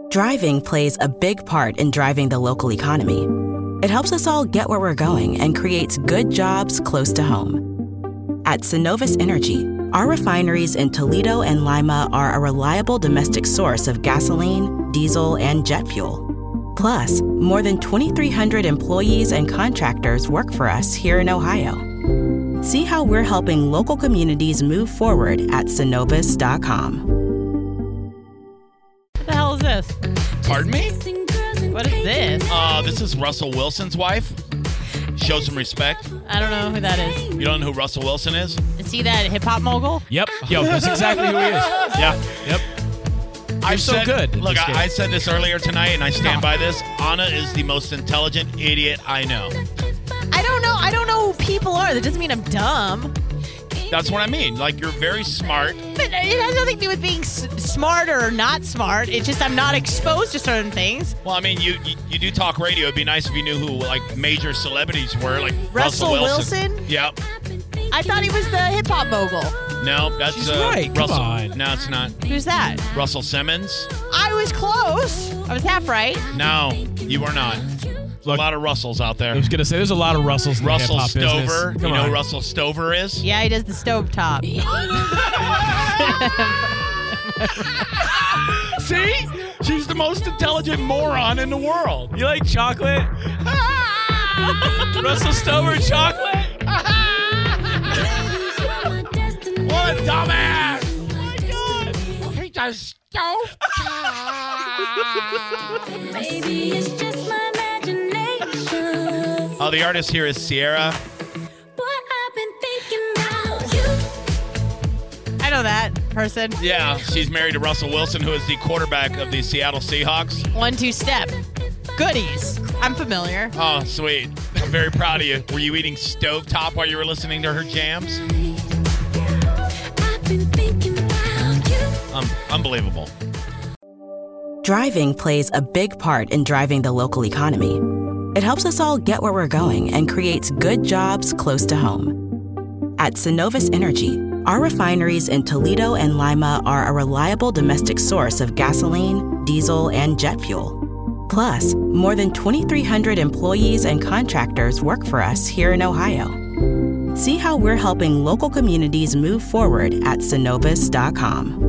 Driving plays a big part in driving the local economy. It helps us all get where we're going and creates good jobs close to home. At Synovus Energy, our refineries in Toledo and Lima are a reliable domestic source of gasoline, diesel, and jet fuel. Plus, more than 2,300 employees and contractors work for us here in Ohio. See how we're helping local communities move forward at Synovus.com. What the hell is this? Pardon me? What is this? This is Russell Wilson's wife. Show some respect. I don't know who that is. You don't know who Russell Wilson is? Is he that hip-hop mogul? Yep. Yo, that's exactly who he is. Yeah. Yep. I'm so good. Look, I said this earlier tonight, and I stand by this. Anna is the most intelligent idiot I know. I don't know who people are. That doesn't mean I'm dumb. That's what I mean. Like, you're very smart. But it has nothing to do with being smart or not smart. It's just I'm not exposed to certain things. Well, I mean, you do talk radio. It'd be nice if you knew who, like, major celebrities were, like Russell Wilson? Yep. I thought he was the hip-hop mogul. No, that's She's right. Russell. Come on. No, it's not. Who's that? Russell Simmons? I was close. I was half right. No, you were not. There's a lot of Russells out there. I was going to say, there's a lot of Russells in Russell the hip-hop business. Stover. Come You know on. who Russell Stover is? Yeah, he does the stovetop. See? She's the most intelligent moron in the world. You like chocolate? Russell Stover chocolate? What a dumbass! Oh my God! He does Maybe it's just my imagination. Oh, the artist here is Sierra. Boy, I've been thinking about you. I know that person. Yeah, she's married to Russell Wilson, who is the quarterback of the Seattle Seahawks. 1-2 step. Goodies. I'm familiar. Oh, sweet. I'm very proud of you. Were you eating stovetop while you were listening to her jams? I've been thinking about you. Unbelievable. Driving plays a big part in driving the local economy. It helps us all get where we're going and creates good jobs close to home. At Synovus Energy, our refineries in Toledo and Lima are a reliable domestic source of gasoline, diesel, and jet fuel. Plus, more than 2,300 employees and contractors work for us here in Ohio. See how we're helping local communities move forward at Synovus.com.